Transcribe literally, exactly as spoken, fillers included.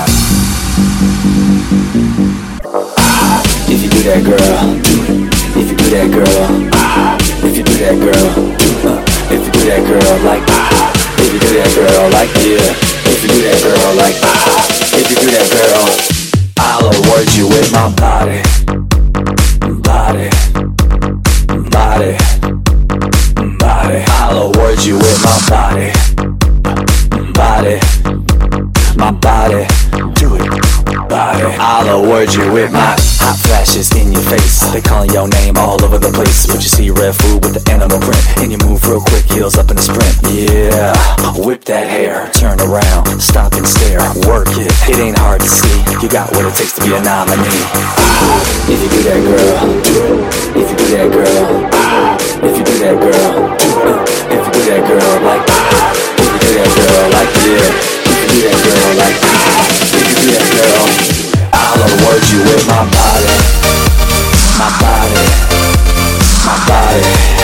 If you do that, girl. If you do that, girl. If you do that, girl. If you do that, girl, like. If you do that, girl, like, yeah. If you do that, girl, like. If you do that, girl, I'll award you with my body. Body. Body. Body. I'll award you with my body. Body. My body. Do it. Body. I'll award you with my hot flashes in your face. They calling your name all over the place. But you see red food with the animal print, and you move real quick, heels up in a sprint. Yeah, whip that hair, turn around, stop and stare, work it. It ain't hard to see, you got what it takes to be a nominee. If you do that, girl. If you do that, girl. If you do that, girl. If you do that, girl, like. If you do that, girl, like, yeah. If you do that, girl, like. If you do that, girl, I'll award you with my body. My body. My body.